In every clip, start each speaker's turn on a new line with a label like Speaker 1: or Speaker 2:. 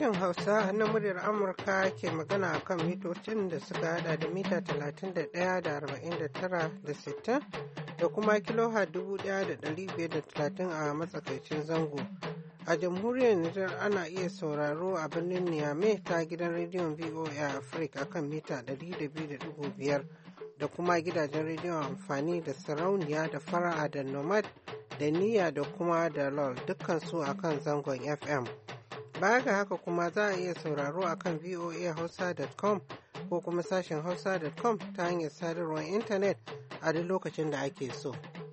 Speaker 1: Sashen Hausa na muryar Amurka ke magana a kan mitocin da suka hada da mita 31 da 49 da 60 da kuma kilohertz 1530 a matsakaicin zango. A jamhuriyar Nijar ana iya sauraro a birnin Niamey ta gidan rediyon VOA Africa akan mita 102.5 da kuma gidajen rediyon amfani da sarauniya da fara'a da nomad da niyya da kuma da lol dukkansu akan zangon FM. Baya ga haka kuma za a iya sauraro akan voahausa.com ko kuma sashen hausa.com ta hanyar sadarwar intanet a duk lokacin da ake so.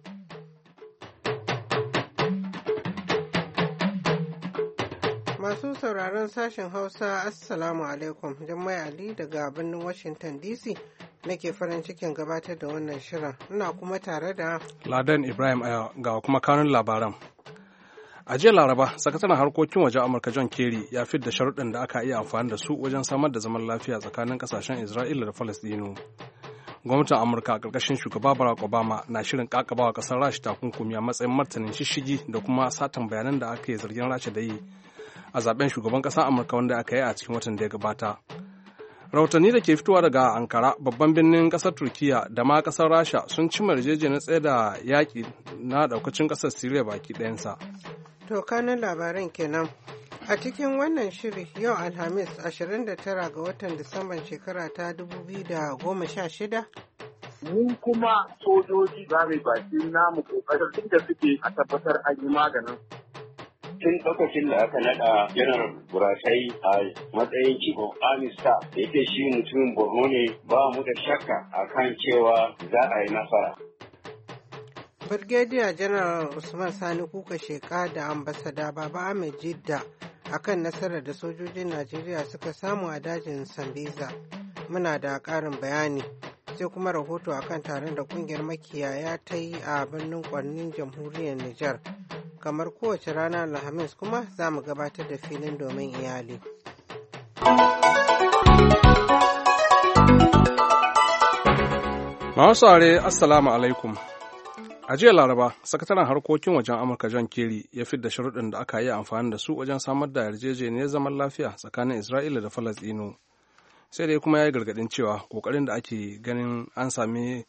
Speaker 1: Masu sauraron sashen Hausa, Assalamu alaikum. Jummai Ali daga birnin Washington DC nake farin cikin gabatar da wannan shirin. Ina kuma tare da
Speaker 2: Ladan Ibrahim Aya ga kuma kanun labaran. A jiya Laraba, sakataren harkokin waje Amurka John Kerry ya fidda sharuɗan da aka iya amfani da su wajen samar da zaman lafiya tsakanin ƙasashen Isra'ila da Falasɗinu. Gwamnatin Amurka a ƙarƙashin shugaba Barack Obama na shirin ƙaƙabawa ƙasar Rasha takunkumi a matsayin martanin shishigi da kuma satan bayanan da aka yi zargin Rasha da yi a zaben shugaban ƙasar Amurka wanda aka yi a cikin watan da ya gabata. Rahotanni da ke fitowa daga Ankara, babban birnin ƙasar Turkiya da ma ƙasar Rasha sun cimma yarjejeniyar tsaye da yaƙi na ɗaukacin ƙasar Siriya baki ɗayansa.
Speaker 1: To kanin labaran kenan. A cikin wannan shiri yau Alhamis 29 ga watan Disamban shekara ta 2016.
Speaker 3: Mun kuma sojoji za mu baki namu kokarin duk da suke a tabbatar an yi maganin.
Speaker 4: Tun lokacin da aka naɗa janar Burasai a matsayin chief of army staff da yake shi mutumin Borno ne, ba mu da shakka akan cewa za a yi nasara.
Speaker 1: Brigadier General Usman Sani Kuka Sheka da ambasada Baba Ahmed Jidda akan nasarar da sojojin Najeriya suka samu a dajin Sambisa. Muna da ƙarin bayani. Sai kuma rahoto akan taron da ƙungiyar makiyaya ta yi a birnin Kwannin jamhuriyar Nijar. Kamar kowace rana Alhamis kuma za mu gabatar da filin domin iyali.
Speaker 2: Masu Assalamu alaikum. A jiya Laraba, sakataren harkokin wajen Amurka John Kerry ya fidda sharuɗin da aka yi amfani da su wajen samar da yarjejeniyar zaman lafiya tsakanin Isra'ila da Falasɗinu. Sai dai kuma ya yi gargaɗin cewa ƙoƙarin da ake ganin an samu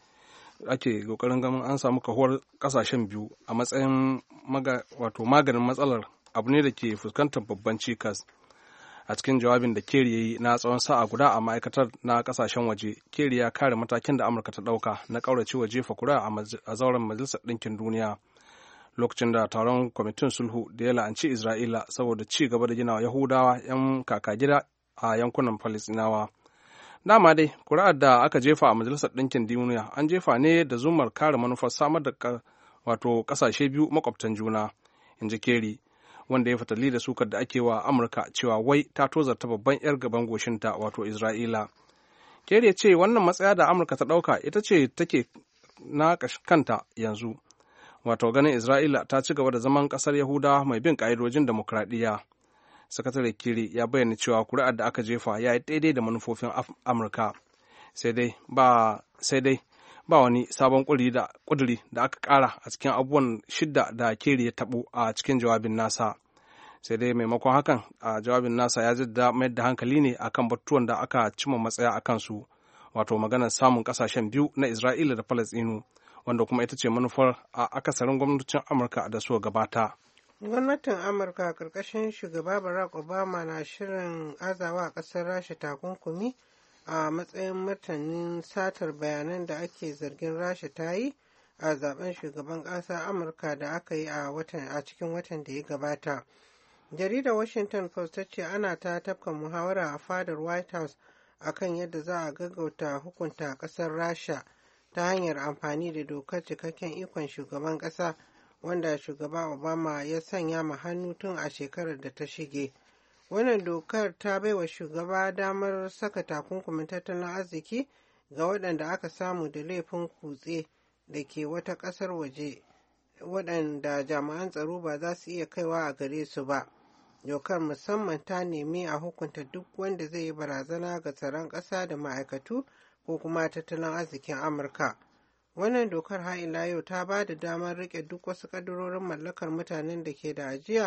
Speaker 2: kahuwar ƙasashen biyu a matsayin maganin matsalar abu ne da ke fuskantar babban cikas. A cikin jawabin da Kerry ya yi na tsawon sa'a guda a ma'aikatar na kasashen waje, Kerry ya kare matakin da Amurka ta ɗauka na ƙaurace wa jefa kuri'a a zauren Majalisar Ɗinkin Duniya lokacin da taron kwamitin sulhu da ya la'anci Isra'ila saboda ci gaba da gina Yahudawa 'yan kaka gida a yankunan Falasɗinawa. Dama dai, kuri'ar da aka jefa a Majalisar Ɗinkin Duniya an jefa ne da zumar kare manufar samar da ƙasashe biyu makwabtan juna, in ji Kerry, wanda ya fatali da sukar da ake wa Amurka cewa wai ta tozarta babban 'yar gaban goshinta wato Isra'ila. Kerry ya ce wannan matsaya da Amurka ta ɗauka ita ce take na kanta yanzu, wato ganin Isra'ila ta ci gaba da zaman ƙasar Yahudawa mai bin ƙa'idojin demokradiyya. Sakatare Kerry ya bayyana cewa kuri'ar da aka jefa ya yi daidai da manufofin Amurka, sai dai ba wani sabon ƙuduri da aka ƙara a cikin abubuwan shidda da Kerry ya taɓo a cikin jawabin nasa. Sai dai maimakon hakan a jawabin nasa ya zidda mayar da hankali ne akan batutuwan da aka cimma matsaya a kansu, wato maganar samun ƙasashen biyu na Isra'ila da Falasɗinu, wanda kuma ita ce manufar a akasarin gwamnatocin Amurka da suka gabata.
Speaker 1: Gwamnatin Amurka a ƙarƙashin shugaba Barack Obama na shirin azawa a ƙasar Rasha takunkumi a matsayin martanin satar bayanan da ake zargin Rasha ta yi a zaben shugaban ƙasa Amurka da aka yi a cikin watan da ya gabata. Jaridar Washington Post ta ce ana ta tafka muhawara a fadar White House akan yadda za a gaggauta hukunta ƙasar Rasha ta hanyar amfani da dokar cikakken ikon shugaban ƙasa wanda shugaba Obama ya sanya ma hannu tun a shekarar da ta shige. Wannan dokar ta baiwa shugaba damar saka takunkumin tattalin arziki ga waɗanda aka samu da laifin kutse da ke wata ƙasar waje waɗanda jami'an tsaro ba za su iya kaiwa a gare su ba. Dokar musamman ta nemi a hukunta duk wanda zai yi barazana ga tsaron ƙasa da ma'aikatu ko kuma tattalin arzikin Amurka. Wannan dokar har ila yau ta ba da damar riƙe duk wasu ƙaddarorin mallakar mutanen da ke da ajiya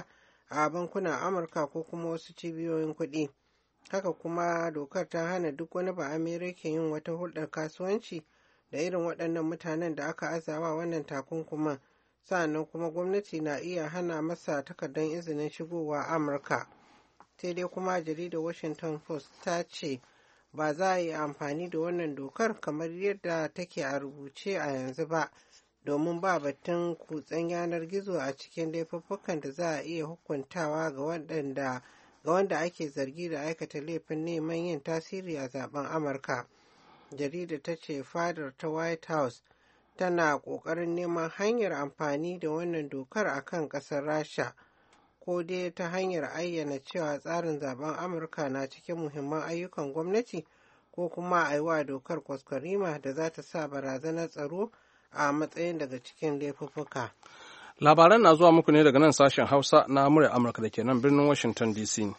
Speaker 1: a bankunan Amurka ko kuma wasu cibiyoyin kuɗi. Haka kuma dokar ta hana duk wani ba Amerika yin wata hulɗar kasuwanci da irin waɗannan mutanen da aka azawa wannan takunkuman. Sa'annan kuma gwamnati na iya hana masa takardar izinin shigowa Amurka. Sai dai kuma jaridar Washington Post ta ce ba za a yi amfani da wannan dokar kamar yadda take a rubuce a yanzu ba, domin ba batun kutsen yanar gizo a cikin laifuffukan da za a iya hukuntawa ga wanda ake zargi da aikata laifin neman yin tasiri a zaben Amurka. Jaridar ta ce fadar ta White House tana ƙoƙarin neman hanyar amfani da wannan dokar a kan ƙasar Rasha, ko dai ta hanyar ayyana cewa tsarin zaben Amurka na cikin muhimman ayyukan gwamnati, ko kuma a yi wa dokar kwaskwarima da za ta sa barazanar tsaro a matsayin daga cikin laifuffuka.
Speaker 2: Labaran na zuwa muku ne daga nan sashen Hausa na murya Amurka da ke nan birnin Washington DC.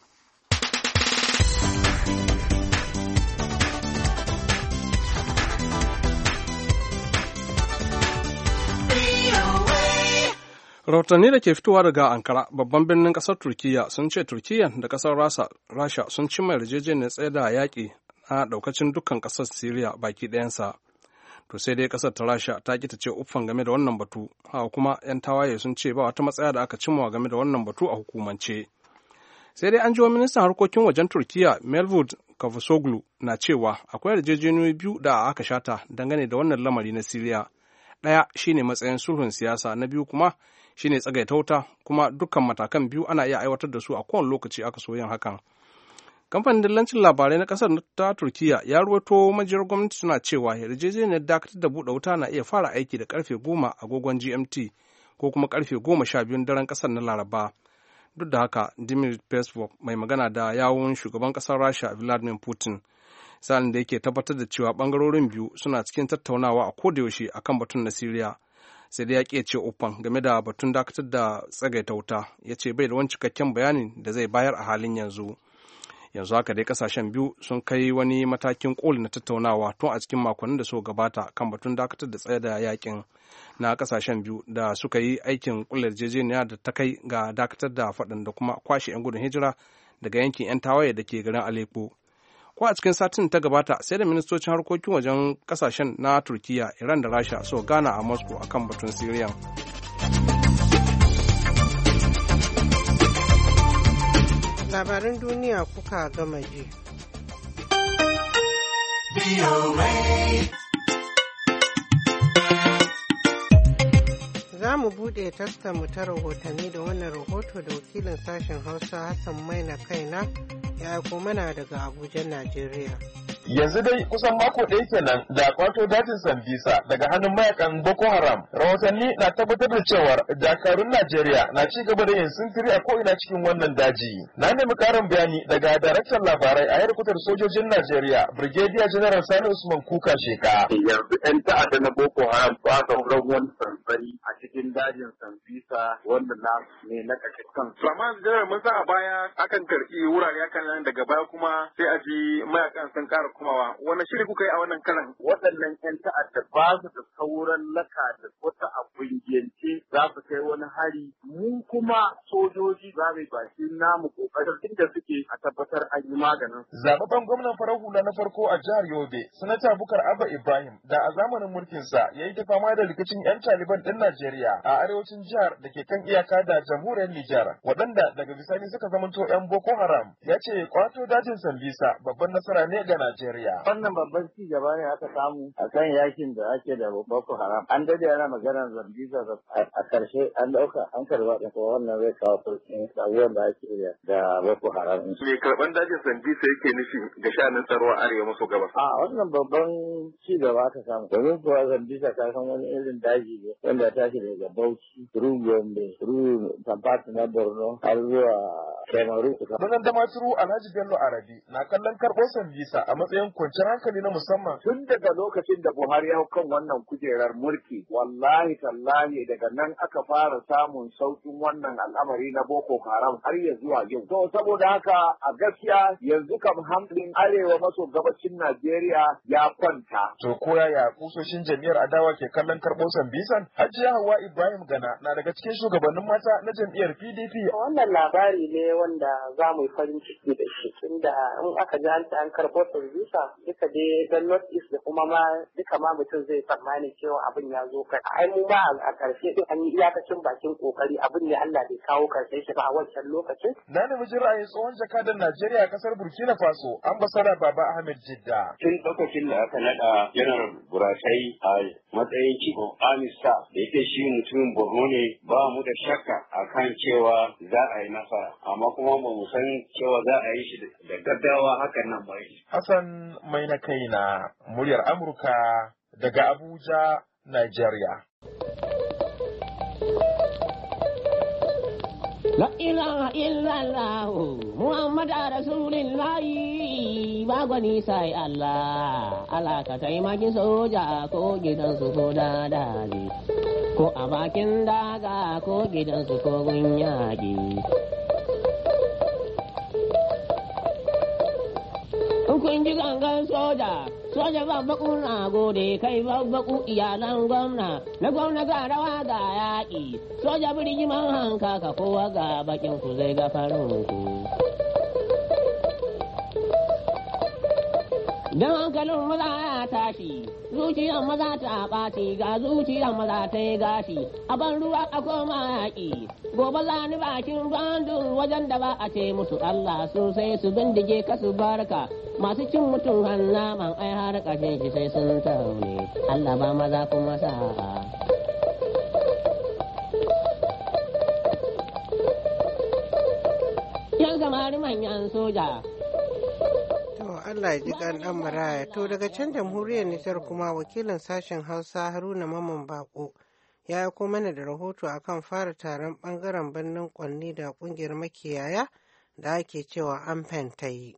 Speaker 2: Rahotanni da ke fitowa daga Ankara, babban birnin ƙasar Turkiyya, sun ce Turkiyya da ƙasar Rasha sun cimma yarjejeniyar tsaye da yaƙi na ɗaukacin dukkan ƙasar Siriya baki ɗayansa. To sai dai ƙasar ta Rasha ta ƙi ta ce uffan game da wannan batu, haka kuma 'yan tawaye sun ce ba wata matsaya da aka cimma game da wannan batu a hukumance. Sai dai an ji wa ministan harkokin wajen Turkiyya Mevlut Cavusoglu na cewa akwai yarjejeniyoyi biyu da aka shata dangane da wannan lamari na Siriya. Ɗaya shine matsayin sulhun siyasa, na biyu kuma shine tsagaita wuta, kuma dukkan matakan biyu ana iya aiwatar da su a kowane lokaci aka so yin hakan. Kamfanin dillancin labarai na ƙasar ta Turkiyya ya ruwato majiyar gwamnati suna cewa yarjejeniyar dakatar da buɗe wuta na iya fara aiki da karfe 10 agogon GMT ko kuma karfe 12 daren ƙasar na Laraba. Duk da haka, Dmitry Peskov, mai magana da yawun shugaban ƙasar Rasha Vladimir Putin, sa'an da yake tabbatar da cewa ɓangarorin biyu suna cikin tattaunawa a kodayaushe akan batun na Siriya. Sai dai ya ƙi ce uffan game da batun dakatar da tsagaita wuta, ya ce bai da wani cikakken bayani da zai bayar a halin yanzu. Yanzu haka dai kasashen biyu sun kai wani matakin koli na tattaunawa tun a cikin makonnin da suka gabata kan batun dakatar da tsaye da yakin na kasashen biyu da suka yi aikin kullar yarjejeniya da ta kai ga dakatar da faɗin da kuma kwashe 'yan gudun hijira daga yankin 'yan tawaye da ke garin Aleppo. Ko a cikin satin ta gabata sai da ministocin harkokin wajen kasashen na Turkiyya, Iran da Rasha so gana a Moscow akan batun Siriyan.
Speaker 1: Labaran duniya kuka gama ji. Za mu buɗe taskarmu ta rahotanni da wannan rahoto da wakilin sashen Hausa Hassan Maina Kaina ya aiko mana daga Abuja, Najeriya.
Speaker 5: Yanzu dai kusan mako ɗaya kenan da kwato dajin Sambisa daga hannun mayakan Boko Haram. Rahotanni na tabbatar da cewar dakarun Najeriya na ci gaba da yin sintiri a ko'ina cikin wannan daji. Na nemi ƙarin bayani daga daraktan labarai a yarkutar sojojin Najeriya, Brigadier General Sani Usman Kuka Sheka.
Speaker 3: Yanzu 'yan ta'adda na Boko Haram ba sa wurin wani sansani a cikin dajin Sambisa wanda na ne na kashe kansu.
Speaker 6: Amma General mun san a baya akan karɓi wurare akan nan daga baya kuma sai a ji mayakan sun ƙara kumawa. Wani shiri kuka yi a wannan karan?
Speaker 3: Waɗannan 'yan ta'adda ba su da sauran laka da wata a kungiyance za su kai wani hari. Mu kuma sojoji za mu bashi namu kokarin inda suke a tabbatar an yi maganin.
Speaker 5: Zababben gwamnan farar hula na farko a jihar Yobe, Sanata Bukar Abba Ibrahim, da a zamanin mulkinsa ya yi ta fama da rikicin 'yan Taliban ɗin Najeriya a arewacin jihar da ke kan iyaka da jamhuriyar Nijar, waɗanda daga bisani suka zamanto 'yan Boko Haram. Ya ce kwato dajin Sambisa babban nasara ne ga Najeriya.
Speaker 7: Wannan babban ci gaba ne aka samu a kan yakin da ake da Boko Haram. An dade ana maganar Sambisa a karshe an dauka an karba da ko wannan zai kawo sauƙin abubuwan da ake da Boko Haram.
Speaker 6: Me karban dajin Sambisa yake nufi ga shanin tsaro a arewa maso gabas?
Speaker 7: A wannan babban ci gaba aka samu. Domin kuwa Sambisa ta san wani irin daji ne wanda ta shi daga Bauchi, through Gombe, through Tamfati na Borno har zuwa Kemaru.
Speaker 5: Bazan da Maturu Alhaji Bello Arabi na kallon karɓo Sambisa a matsayin kwanciyar hankali na musamman.
Speaker 3: Tun daga lokacin da Buhari ya hau kan wannan kujerar mulki, wallahi tallahi daga daga nan aka fara samun saukin wannan al'amari na Boko Haram har ya zuwa yau. To saboda haka a gaskiya yanzu kam hamdin arewa maso gabacin Najeriya ya kwanta.
Speaker 5: To ko yaya kusoshin jam'iyyar adawa ke kallon karɓo Sambisan? Hajiya Hauwa Ibrahim Gana na daga cikin shugabannin mata na jam'iyyar PDP.
Speaker 8: Wannan labari ne wanda za mu yi farin ciki da shi, tunda in aka ji an karɓo Sambisa duka dai don North East da kuma ma duka ma mutum zai tsammani cewa abin ya zo kai. Ai mu ba a ƙarshe din an yi iyakacin bakin kokari, abin ne Allah bai kawo ƙarshen shi ba a wancan lokacin.
Speaker 5: Na nemi jin ra'ayin tsohon jakadan Najeriya a kasar Burkina Faso, ambasada Baba Ahmed Jidda.
Speaker 4: Tun lokacin da aka naɗa janar Burashai a matsayin chief of army staff da yake shi mutumin Borno ne, ba mu da shakka akan cewa za a yi nasara, amma kuma ba mu san cewa za a yi shi da gaggawa hakan nan ba.
Speaker 5: Hassan mai na kaina, muryar Amurka daga Abuja, Nigeria.
Speaker 9: La ilaha illallah Muhammad Rasulullah ba gwani sai Allah Allah ka taimaki soja ko gidan su ko dadali ko a bakin daga ko gidan su ko gun yaƙi. Kun ji gangan soja babbaku na gode kai babbaku iyalan gwamna na gwamna ga rawa ga yaƙi soja birgiman hanka ka kowa ga bakin ku zai ga farin ku. Don hankalin maza ya tashi zuciyar maza ta ɓaci ga zuciyar maza ta yi gashi a ban ruwa a koma yaƙi gobe za ni bakin bandun wajen da ba a ce musu Allah sosai su bindige ka su barka masu cin mutum hannaman ai har ƙashin shi sai sun taune Allah ba maza kuma sa'a. Yan gamari manyan soja.
Speaker 1: Allah ya ji kan dan maraya. To daga can jamhuriyar Nijar kuma wakilin sashen Hausa Haruna Mamman Bako ya aiko mana da rahoto akan fara taron bangaren birnin Kwanni da kungiyar makiyaya da ake cewa an fenta yi.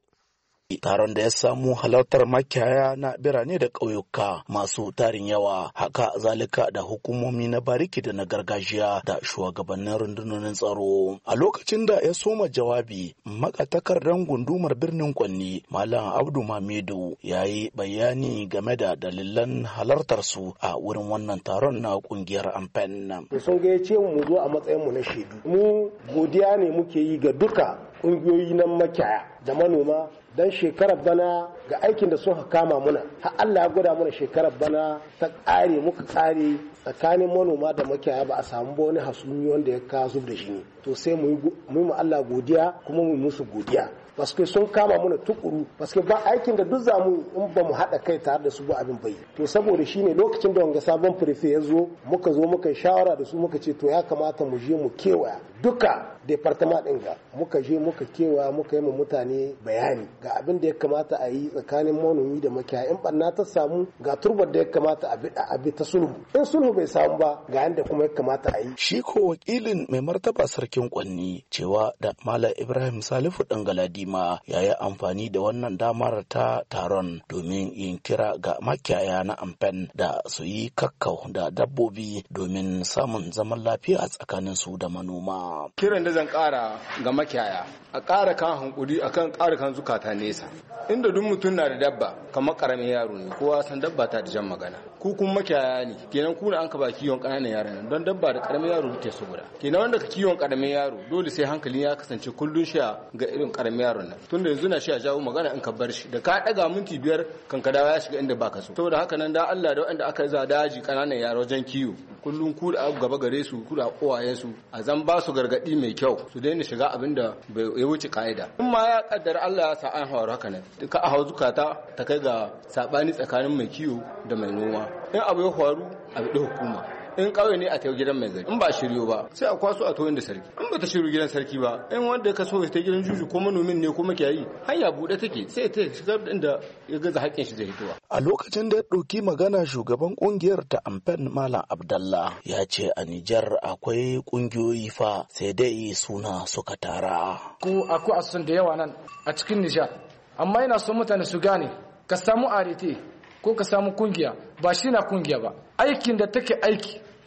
Speaker 10: Taron da ya samu halartar makiyaya na birane da ƙauyuka masu tarin yawa, haka zalika da hukumomi na bariki da na gargajiya da shugabannin rundunonin tsaro. A lokacin da ya soma jawabi, magatakardan gundumar birnin Kwanni, Malam Abdu Mamidu, ya yi bayani game da dalilan halartar su a wurin wannan taron na kungiyar Amfen.
Speaker 11: Sun gayyace mu zo a matsayin mu na shaidu. Mu godiya ne muke yi ga duka ƙungiyoyi na makiyaya da manoma dan shekarar bana ga aikin da sun kama muna har Allah ya gwada mana shekarar bana ta ƙare muka ƙare tsakanin manoma da makiyaya ba a samu ba wani hasumi wanda ya kawo zub da shi ne to sai mu yi Allah godiya kuma mu musu godiya paske sun kama muna tukuru paske ba aikin da duk zamu in ba mu haɗa kai tare da su ba abin bai to saboda shine lokacin da wanga sabon prefe ya zo muka shawara da su muka ce to ya kamata mu je mu kewaya duka departament ɗin ga muka je muka kewaya muka yi ma mutane bayani ga abin da ya kamata a yi tsakanin manomi da makiyaya in barna ta samu ga turbar da ya kamata a bi ta sulhu in sulhu bai samu ba ga yanda kuma ya kamata a yi.
Speaker 10: Shi ko wakilin mai martaba sarkin Kwanni cewa da Malam Ibrahim Salifu ɗan Galadima ya yi amfani da wannan damar ta taron domin yin kira ga makiyaya na Amfen da su yi kakkau da dabbobi domin samun zaman lafiya tsakanin su da manoma.
Speaker 12: Kiran da zan ƙara ga makiyaya a ƙara kan hankuri akan ƙara kan zukata nesa inda duk mutum na da dabba kamar ƙaramin yaro ne kowa san dabba ta da jan magana ku kun makiyaya ne kenan ku an ka ba kiwon ƙananan yaran nan don dabba da ƙaramin yaro take so guda kenan wanda ka kiwon ƙaramin yaro dole sai hankalin ya kasance kullun sha ga irin ƙaramin yaron nan tunda yanzu na shi a jawo magana in ka bar shi da ka ɗaga minti 5 kan ka dawo ya shiga inda baka so saboda haka nan da Allah da wanda aka za daji ƙananan yaro wajen kiwo kullun ku da gaba gare su ku da kowayen su a zan ba su gargadi mai kyau su daina shiga abin da ya wuce ka'ida in ma ya kaddara Allah ya sa an hawar haka nan ka a zukata ta kai ga sabani tsakanin mai kiwo da mai noma in abu ya faru a bi hukuma in kawai ne a tayo gidan mai gari in ba shiryo ba sai a kwaso a toyin da sarki in ba ta shiryo gidan sarki ba in wanda ka so ya ta gidan juju ko manomin ne ko makiyayi hanya bude take sai ta shigar inda ya gaza haƙƙin shi zai hitowa.
Speaker 10: A lokacin da ya ɗauki magana shugaban ƙungiyar ta Amfen Malam Abdallah ya ce a Nijar akwai ƙungiyoyi fa sai dai suna suka tara.
Speaker 13: Ko akwai asusun da yawa nan a cikin Nijar amma yana son mutane su gane ka samu arete ko ka samu kungiya ba shi na kungiya ba aikin da take aiki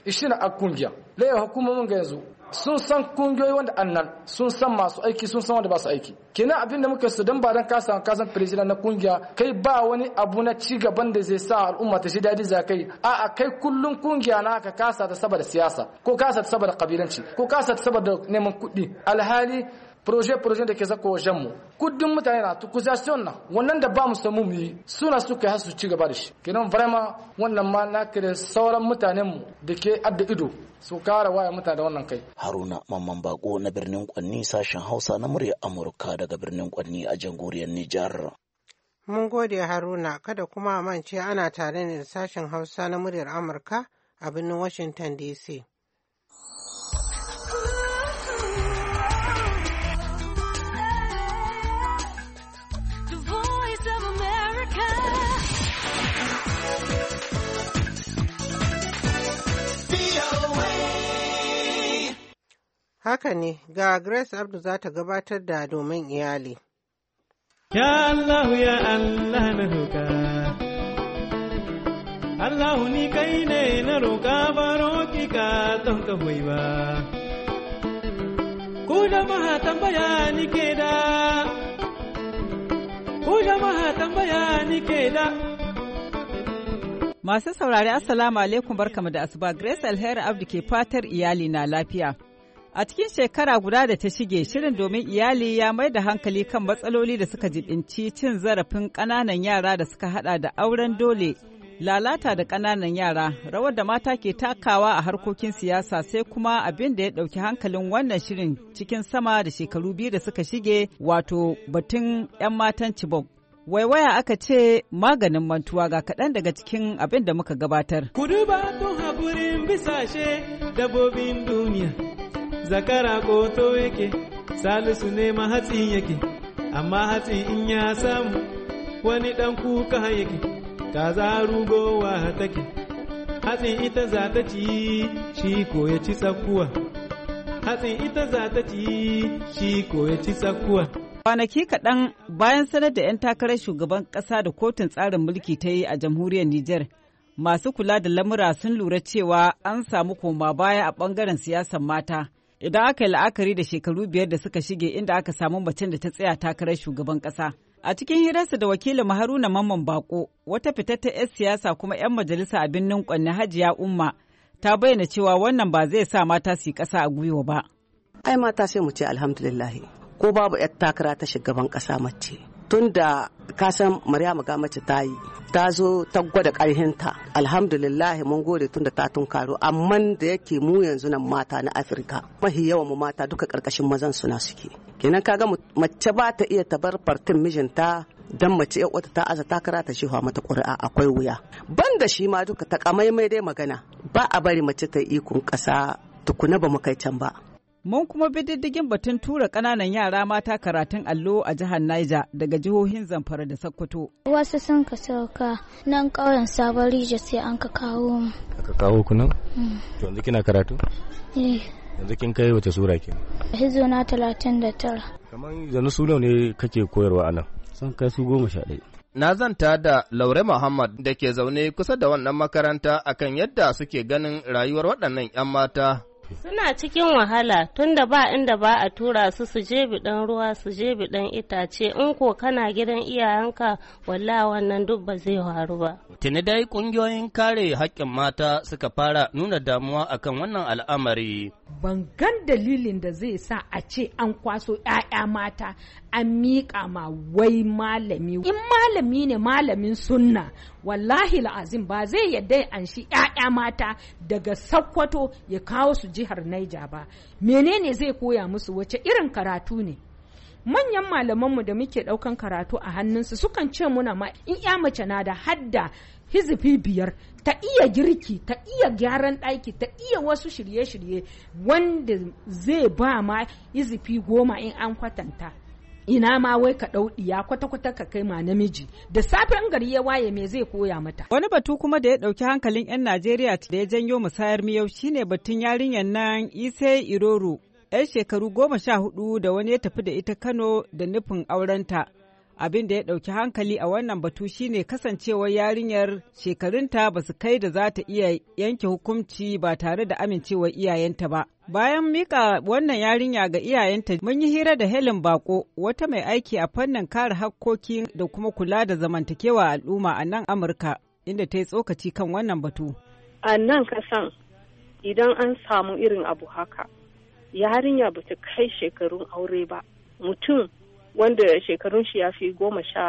Speaker 13: ishina a kungiya laiwa hukumomin ga yanzu sun san kungiyoyi wanda annan sun san masu aiki sun san wanda ba su aiki kenan abin da muke su dan ba dan kasan president na kungiya kai ba wani abu na ci gaban da zai sa al'umma ta ji dadi za kai a'a kai kullun kungiya na ka kasa ta saboda siyasa ko kasa ta saboda kabilanci ko kasa ta saboda neman kuɗi alhali projet da ke zaka wajen mu kudin mutane na tukuzation na wannan da ba mu samu mu yi suna suka yi su ci gaba da shi kenan vraiment wannan ma na kire sauran mutanen mu da ke adda ido su kara waya mutane da wannan kai.
Speaker 10: Haruna Mamman Bako na birnin Kwanni sashen Hausa na murya Amurka daga birnin Kwanni a jamhuriyar Nijar.
Speaker 1: Mun gode Haruna, kada kuma a mance ana tare ne da sashen Hausa na muryar Amurka a birnin Washington DC. Haka ne, ga Grace Abdu za ta gabatar da domin iyali.
Speaker 14: Ya Allah na roƙa. Allah ni kai ne na roƙa baro ki ka don ka hoyi ba. Ku jama'a tambaya ni ke da.
Speaker 15: Masu saurari Assalamu alaikum barkamu da asuba Grace Alheri Abdu ke fatar iyali na lafiya. A cikin shekara guda da ta shige, shirin domin iyali ya mai da hankali kan matsaloli da suka jibinci cin zarafin ƙananan yara da suka hada da auren dole, lalata da ƙananan yara, rawar da mata ke takawa a harkokin siyasa sai kuma abin da ya ɗauki hankalin wannan shirin cikin sama da shekaru 2 da suka shige wato batun 'yan matan Chibok. Waiwaya aka ce maganin mantuwa ga kaɗan daga cikin abin da muka gabatar.
Speaker 14: Kudu ba tun haƙurin bisashe dabobin duniya. Zakara koto yake, salisu ne ma hatsi yake, amma hatsi in ya samu wani ɗan kuka yake, kaza rugowa take, hatsi ita za ta ci, shi ko ya ci tsakuwa, hatsi ita za ta ci, shi ko ya ci tsakuwa.
Speaker 15: Kwanaki kaɗan bayan sanar da 'yan takarar shugaban ƙasa da kotun tsarin mulki ta yi a jamhuriyar Nijar, masu kula da lamura sun lura cewa an samu koma baya a ɓangaren siyasar mata. Idan aka yi la'akari da shekaru 5 da suka shige inda aka samu macen da ta tsaya takarar shugaban ƙasa. A cikin hirarsa da wakilin Haruna Mamman Bako, wata fitattar 'yar siyasa kuma 'yan majalisa a birnin Kwanne Hajiya Umma ta bayyana cewa wannan ba zai sa mata su yi ƙasa a gwiwa ba.
Speaker 16: Ai mata sai mu ce alhamdulillah ko babu 'yar takara ta shugaban ƙasa mace. Tun da kasan Maryamu ga mace ta yi, ta zo ta gwada ƙarhinta. Alhamdulillah mun gode tun da ta tunkaro, amma da yake mu yanzu nan mata na Afirka, mahi yawan mu mata duka ƙarƙashin mazan suna suke. Kenan kaga mace ba ta iya tabar fartin mijinta dan mace ya wata ta aza takara ta shewa mata ƙuri'a akwai wuya. Banda shi ma duka ta kamaimai dai magana, ba a bari mace ta ikon ƙasa tukuna ba mu kai can ba.
Speaker 15: Mun kuma bi diddigin batun tura ƙananan yara mata karatun allo a jihar Niger daga jihohin Zamfara da Sokoto.
Speaker 17: Wasu sun ka sauka nan ƙauyen Sabon Rija sai an ka kawo mu.
Speaker 18: Aka kawo ku nan? To yanzu kina karatu? Yanzu kin kai wace sura ke?
Speaker 17: Hizo na 39.
Speaker 18: Kamar yanzu su ne kake koyarwa anan? Sun kai su 11.
Speaker 19: Na zanta da Laure Muhammad da ke zaune kusa da wannan makaranta akan yadda suke ganin rayuwar waɗannan 'yan mata.
Speaker 20: Suna cikin wahala tunda ba inda ba a tura su je biɗan ruwa su je biɗan itace in ko kana gidan iyayenka wallahi wannan duk ba zai faru ba.
Speaker 19: Tuni dai ƙungiyoyin kare haƙƙin mata suka fara nuna damuwa akan wannan al'amari.
Speaker 21: Ban gan dalilin da zai sa a ce an kwaso 'ya'ya mata an miƙa ma wai malami. In malami ne malamin sunna wallahi la'azim ba zai yadda an shi 'ya'ya mata daga Sokoto ya kawo su jihar Niger ba. Menene zai koya musu, wace irin karatu ne? Manyan malamanmu da muke ɗaukan karatu a hannunsu sukan ce muna ma in 'ya mace na da hadda hizifi 5 ta iya girki, ta iya gyaran ɗaki, ta iya wasu shirye-shirye wanda zai ba ma hizifi 10 in an kwatanta. Ina ma wai ka ɗauɗiya kwata-kwata ka kai ma namiji da safen gari ya waye me zai koya mata.
Speaker 15: Wani batu kuma da ya ɗauki hankalin 'yan Najeriya da ya janyo musayar miyau shine batun yarinyar nan Ise Iroro, 'yar shekaru 14 da wani ya tafi da ita Kano da nufin aurenta. Abin da ya ɗauki hankali a wannan batu shine kasancewar yarinyar shekarunta ba su kai da za ta iya yanke hukunci ba tare da amincewar iyayenta ba. Bayan mika wannan yarinya ga iyayenta, mun yi hira da Helen Bako, wata mai aiki a fannin kare hakkoki da kuma kula da zamantakewa al'umma a nan Amurka, inda ta yi tsokaci kan wannan batu.
Speaker 2: A nan kasan idan an samu irin abu haka, yarinya ba ta kai shekarun aure ba, mutum wanda shekarun shi ya fi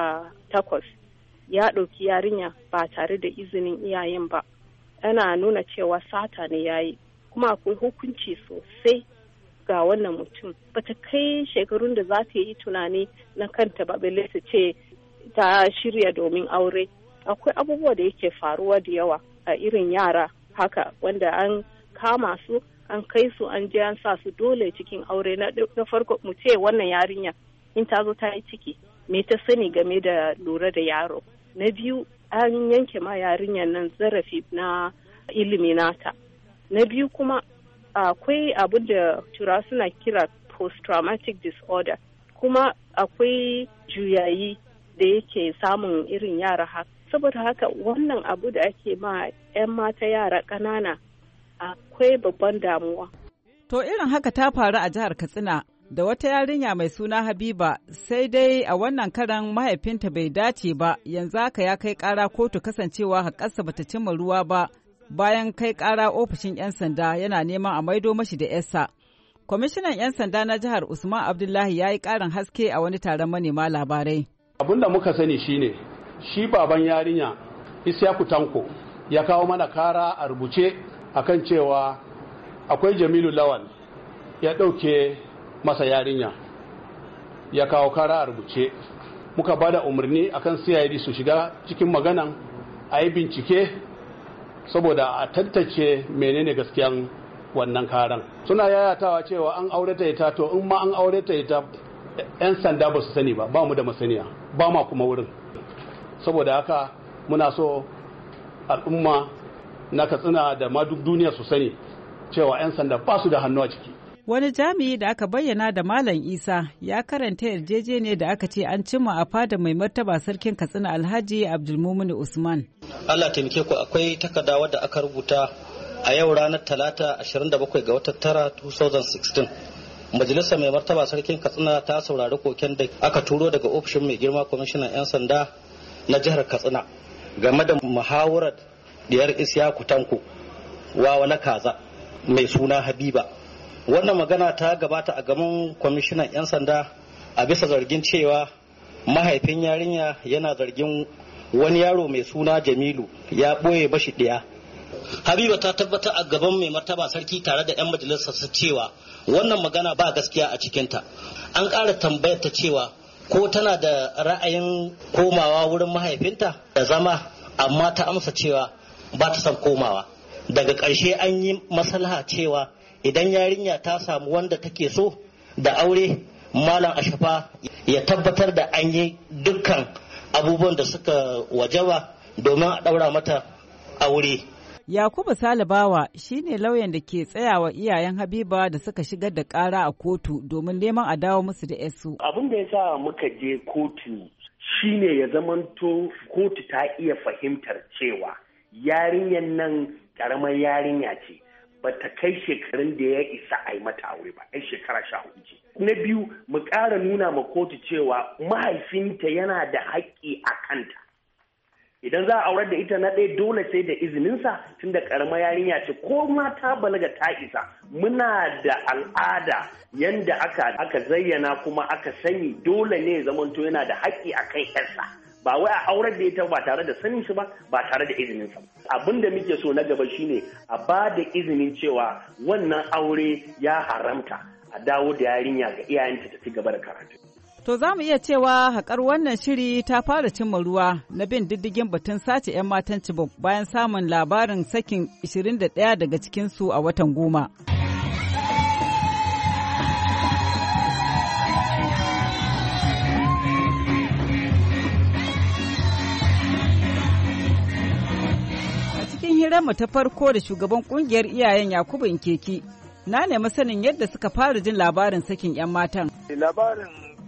Speaker 2: 18 ya ɗauki yarinya ba tare da izinin iyayen ba, yana nuna cewa sata ne ya yi, kuma akwai hukunci sosai ga wannan mutum. Bata kai shekarun da za ta yi tunani na kanta ba, balle ta ce ta shirya domin aure. Akwai abubuwa da yake faruwa da yawa a irin yara haka, wanda an kama su, an kai su, an je an sa su dole cikin aure. Na farko mu ce wannan yarinya in ta zo ta yi ciki, me ta sani game da lura da yaro. Na biyu, an yanke ma yarinyar nan zarafi na ilimi nata. Na biyu kuma akwai abin da tura suna kira post-traumatic disorder, kuma akwai juyayi da yake samun irin yara haka. Saboda haka wannan abu da ake ma 'yan mata yara ƙanana akwai babban damuwa.
Speaker 15: To irin haka ta faru a jihar Katsina da wata yarinya mai suna Habiba, sai dai a wannan karan mahaifinta bai dace ba, yanzu haka ya kai ƙara kotu kasancewa haƙarsa bata cimma ruwa ba. Bayan kai ƙara ofishin 'yan sanda yana neman a maido mashi da 'yarsa. Kwamishinan 'yan sanda na jihar Usman Abdullahi ya yi ƙarin haske a wani taron manema labarai.
Speaker 22: Abin da muka sani shine, shi baban yarinya Isyaku Tanko ya kawo mana kara a rubuce akan cewa akwai Jamilu Lawal ya ɗauke masa yarinya, ya kawo kara a rubuce. Muka bada umarni akan CID su shiga cikin maganan a yi bincike saboda a tantance menene gaskiyan wannan karan. Suna yayatawa cewa an aure ta ita, to in ma an aure ta ita 'yan sanda ba su sani ba mu da masaniya, ba ma kuma wurin. Saboda haka muna so al'umma na Katsina da ma duk duniya su sani cewa 'yan sanda ba su da hannu a ciki.
Speaker 15: Wani jami'i da aka bayyana da Malam Isa ya karanta yarjejeniyar da aka ce an cimma a fada mai martaba sarkin Katsina Alhaji Abdulmumin Usman.
Speaker 23: Allah taimake ku, akwai takarda wadda aka rubuta a yau ranar Talata 27 ga watan 9 2016. Majalisar mai martaba sarkin Katsina ta saurari koken da aka turo daga ofishin mai girma kwamishinan 'yan sanda na jihar Katsina game da muhawarar diyar Isyaku Tanko wawa na kaza mai suna Habiba. Wannan magana ta gabata a gaban kwamishinan 'yan sanda a bisa zargin cewa mahaifin yarinya yana zargin wani yaro mai suna Jamilu ya ɓoye bashi ɗaya. Habiba ta tabbata a gaban mai martaba sarki tare da 'yan majalisar su cewa wannan magana ba gaskiya a cikinta. An ƙara tambayar ta cewa ko tana da ra'ayin komawa wurin mahaifinta da zama, amma ta amsa cewa ba ta son komawa. Daga ƙarshe an yi maslaha cewa idan yarinya ta samu wanda take so da aure, Malam Ashafa ya tabbatar da an yi dukkan abubuwan da suka wajaba domin a ɗaura mata aure.
Speaker 15: Yakubu Salibawa shine lauyan da ke tsayawa iyayen Habiba da suka shigar da ƙara a kotu domin neman a dawo musu da 'yarsu.
Speaker 24: Abin da ya sa muka je kotu shine ya zamanto kotu ta iya fahimtar cewa yarinyar nan ƙaramar yarinya ce, ba ta kai shekarun da ya isa a yi mata aure ba, ai shekara 14 ce. Na biyu, mu ƙara nuna ma kotu cewa mahaifinta yana da haƙƙi a kanta. Idan za a aurar da ita na ɗaya dole sai da izininsa, tunda ƙaramar yarinya ce, ko ma ta balaga ta isa. Muna da al'ada yanda aka zayyana kuma aka sani, dole ne zamanto yana da haƙƙi a kan 'yarsa. Ba wai a aurar da ita ba tare da sanin shi ba tare da izinin sa. Abin da muke so na gaba shine a ba da izinin cewa wannan aure ya haramta, a dawo da yarinya ga iyayenta ta ci gaba da karatu.
Speaker 15: To za mu iya cewa haƙar wannan shiri ta fara cimma ruwa na bin diddigin batun sace 'yan matan Chibok bayan samun labarin sakin 21 daga cikinsu a watan goma. Hirarmu ta farko da shugaban kungiyar iyayen Yakubu Nkeki, na nemi sanin yadda suka fara jin labarin sakin 'yan matan.
Speaker 25: Labarin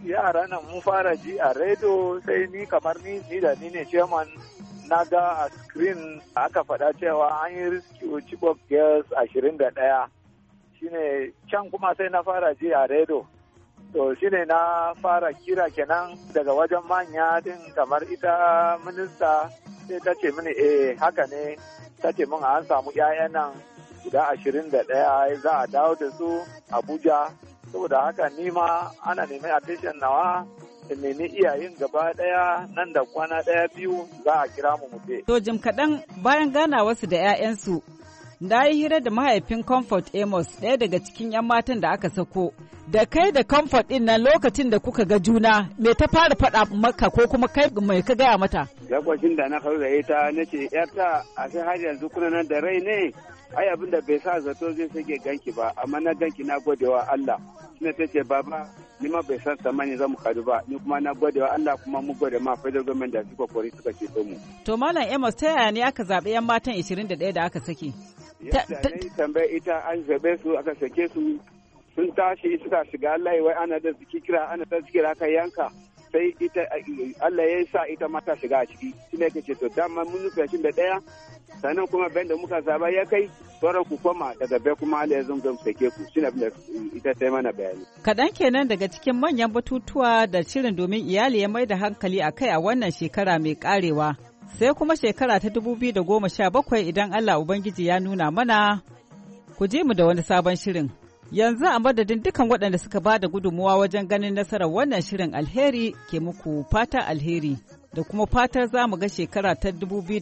Speaker 3: yara nan mun fara ji a radio sai ni kamar ni ne chairman na ga a screen aka faɗa cewa an yi rescue Chibok girls 21 shine can kuma sai na fara ji a radio. To shine na fara kira kenan daga wajen manya din kamar ita minista sai ta ce mini haka ne, ta ce min an samu 'ya'yan nan guda 21 za a dawo da su Abuja. Saboda haka ni ma ana neman attention nawa in nemi iyayen gaba daya nan da kwana 1-2 za a kira mu mute.
Speaker 15: To jim kaɗan bayan ganawarsu da 'ya'yansu, na yi hira da mahaifin Comfort Amos, ɗaya daga cikin 'yan matan da aka sako. Da kai da Comfort ɗin nan lokacin da kuka ga juna, me ta fara faɗa maka ko kuma kai mai ka gaya mata?
Speaker 3: Lokacin da na kauraye ta nace yarta a sai har yanzu kuna nan da rai ne? Ai abin da bai sa zato zai sake ganki ba, amma na ganki na gode wa Allah. Shine ta ce baba, ni ma bai san tsammani za mu kadu ba, ni kuma na gode wa Allah kuma mu gode ma federal government da suka kori suka ceto mu. To Malam Amos, ta yaya ne aka zaɓi 'yan matan 21 da aka sake? Yadda na yi tambaye ita an zaɓe su aka sake su sun tashi suka shiga Allah wai ana da suke kira ana ta kira aka yanka. Sai ita Allah ya sa ita mata shiga a ciki. Shi ne ce to dama mun nufi 21 sannan kuma bayan da muka zaba ya kai sauran ku koma daga bai kuma Allah ya zama sake ku shi ne ita ta yi mana bayani.
Speaker 15: Kaɗan kenan daga cikin manyan batutuwa da shirin domin iyali ya mai da hankali a kai a wannan shekara mai karewa. Sai kuma shekara ta 2017 idan Allah Ubangiji ya nuna mana ku je mu da wani sabon shirin. Yanzu a madadin dukan waɗanda suka ba da gudunmuwa wajen ganin nasarar wannan shirin alheri ke muku fata alheri da kuma fatar za mu ga shekara ta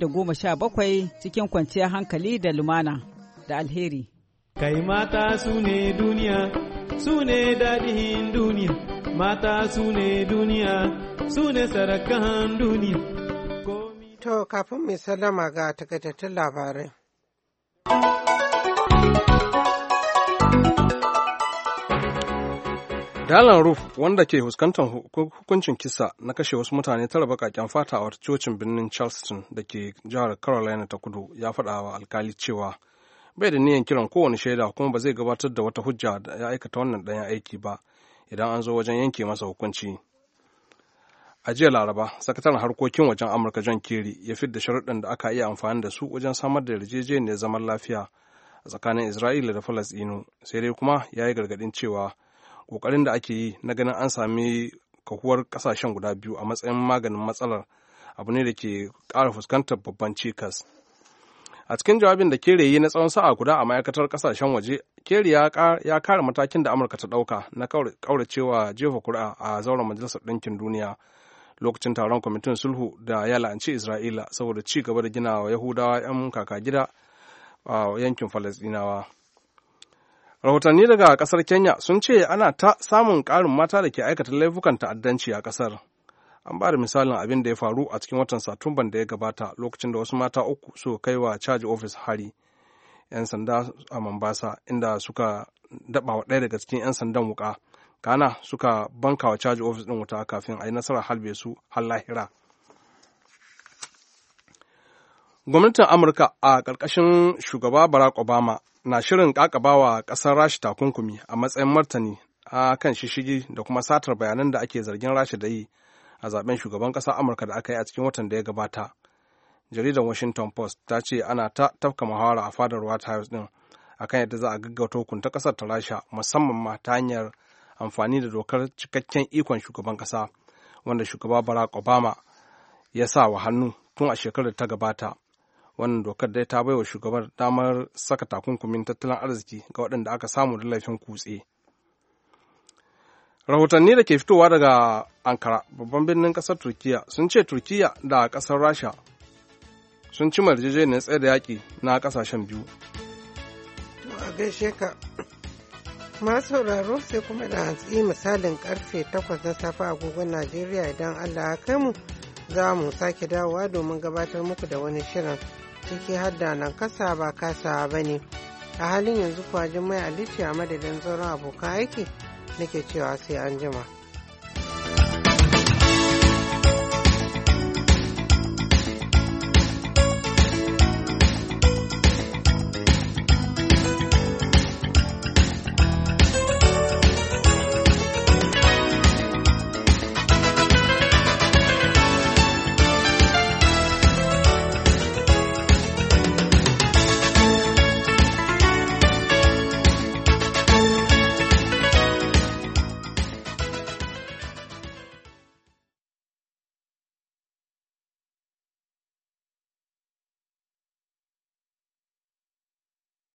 Speaker 15: 2017 cikin kwanciyar hankali da lumana da alheri.
Speaker 14: Kai mata su ne duniya, su ne daɗin duniya, mata su ne duniya, su ne sarakan duniya.
Speaker 1: To kafin mai sallama ga takaitattun labarai.
Speaker 6: Dylan Roof, wanda ke fuskantar hukuncin kisa na kashe wasu mutane tara baƙaƙen fata a wata cocin birnin Charleston da ke jihar Carolina ta kudu, ya faɗa wa alkali cewa bai da niyyar kiran kowane shaida kuma ba zai gabatar da wata hujja da ya aikata wannan ɗanyen aiki ba idan an zo wajen yanke masa hukunci. A jiya Laraba, sakataren harkokin wajen Amurka John Kerry ya fidda sharuɗan da aka iya amfani da su wajen samar da yarjejeniyar zaman lafiya a tsakanin Isra'ila da Falasɗinu, sai dai kuma ya yi gargaɗin cewa ƙoƙarin da ake yi na ganin an sami kahuwar ƙasashen guda biyu a matsayin maganin matsalar abu ne da ke ƙara fuskantar babban cikas. A cikin jawabin da Kerry yi na tsawon sa'a guda a ma'aikatar ƙasashen waje, Kerry ya kare matakin da Amurka ta ɗauka na ƙauracewa jefa kuri'a a zauren Majalisar Ɗinkin Duniya lokacin taron kwamitin sulhu da ya la'anci Isra'ila saboda ci gaba da gina wa Yahudawa 'yan kaka gida a yankin Falasɗinawa. Rahotanni daga ƙasar Kenya sun ce ana ta samun ƙarin mata da ke aikata laifukan ta'addanci a ƙasar. An ba da misalin abin da ya faru a cikin watan Satumban da ya gabata lokacin da wasu mata uku suka kai wa caji ofis hari 'yan sanda a Mombasa inda suka daɓa wa ɗaya daga cikin 'yan sandan wuƙa. Kana suka banka wa caji ofis ɗin wuta kafin a yi nasarar halbe su har lahira. Gwamnatin Amurka a ƙarƙashin shugaba Barack Obama na shirin ƙaƙabawa ƙasar Rasha takunkumi a matsayin martani a kan shishigi da kuma satar bayanan da ake zargin Rasha da yi a zaben shugaban ƙasar Amurka da aka yi a cikin watan da ya gabata. Jaridar Washington Post ta ce ana ta tafka muhawara a fadar White House ɗin akan yadda za a gaggauta hukunta ƙasar ta Rasha musamman ma ta hanyar amfani da dokar cikakken ikon shugaban ƙasa wanda shugaba Barack Obama ya sa wa hannu tun a shekarar da ta gabata. Wannan dokar dai ta baiwa shugaban damar saka takunkumin tattalin arziki ga waɗanda aka samu da laifin kutse. Rahotanni da ke fitowa daga Ankara, babban birnin ƙasar Turkiyya, sun ce Turkiyya da ƙasar Rasha sun ci yarjejeniyar tsaye da yaƙi na ƙasashen biyu.
Speaker 1: A gaishe ka. Masu sauraro sai kuma da hantsi misalin karfe 8 na safe agogon Najeriya idan Allah ya kai mu za mu sake dawowa domin gabatar muku da wani shirin ciki har da nan kasa ba kasa ba ne. A halin yanzu kuwa Jummai Ali ce a madadin sauran abokan aiki nake cewa sai an jima.